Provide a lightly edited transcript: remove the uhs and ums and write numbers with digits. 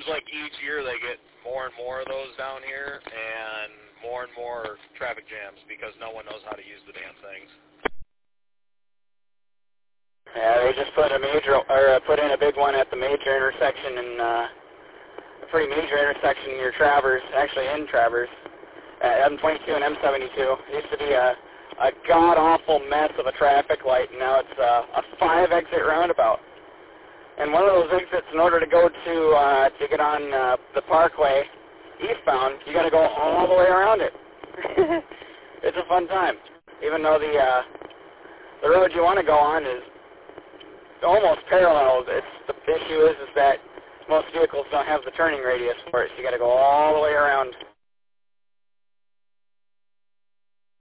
seems like each year they get more and more of those down here, and more traffic jams because no one knows how to use the damn things. Yeah, they just put put in a big one at the major intersection, and a pretty major intersection near Traverse, actually in Traverse, at M22 and M72. It used to be a god-awful mess of a traffic light, and now it's a 5-exit roundabout. And one of those exits, in order to go to get on the Parkway eastbound, you got to go all the way around it. It's a fun time, even though the road you want to go on is almost parallel. The issue is that most vehicles don't have the turning radius for it, so you got to go all the way around.